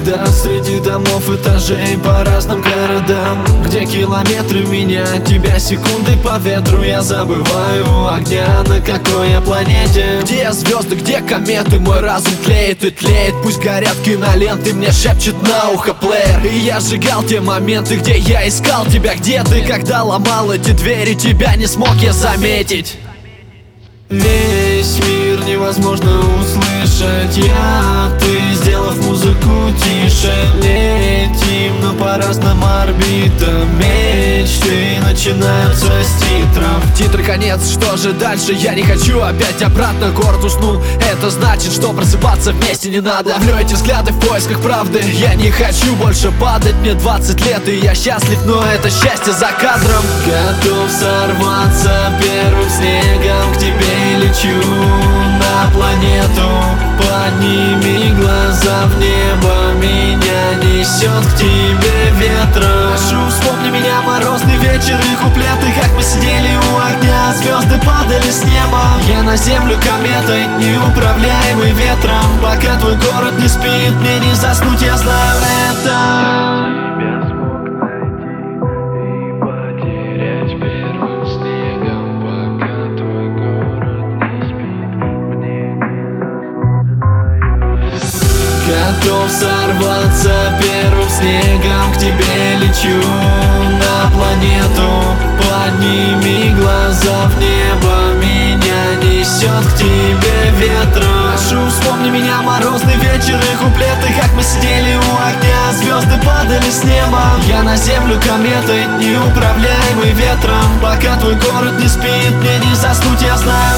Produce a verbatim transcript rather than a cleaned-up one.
Когда среди домов, этажей по разным городам, где километры меня, тебя секунды по ветру, я забываю огня, на какой я планете. Где звезды, где кометы, мой разум тлеет и тлеет. Пусть горят киноленты, мне шепчет на ухо плеер. И я сжигал те моменты, где я искал тебя. Где ты, когда ломал эти двери, тебя не смог я заметить. Весь мир невозможно услышать, я, ты, сделав музыку тише. Летим, но по разным орбитам, мечты начинаются с титров. Титры конец, что же дальше? Я не хочу опять обратно, город уснул. Это значит, что просыпаться вместе не надо. Ловлю эти взгляды в поисках правды, я не хочу больше падать. Мне двадцать лет и я счастлив, но это счастье за кадром. Готов сорваться первым снегом к тебе. Лечу на планету, подними глаза в небо, меня несет к тебе ветром. Прошу, вспомни меня, морозный вечер и куплеты, как мы сидели у огня, звезды падали с неба. Я на землю кометой, неуправляемый ветром. Пока твой город не спит, мне не заснуть, я знаю это. Готов сорваться первым снегом к тебе. Лечу на планету, подними глаза в небо, меня несет к тебе ветром. Прошу, вспомни меня, морозный вечер и куплеты, как мы сидели у огня, звезды падали с неба. Я на землю кометой, неуправляемый ветром. Пока твой город не спит, мне не заснуть, я знаю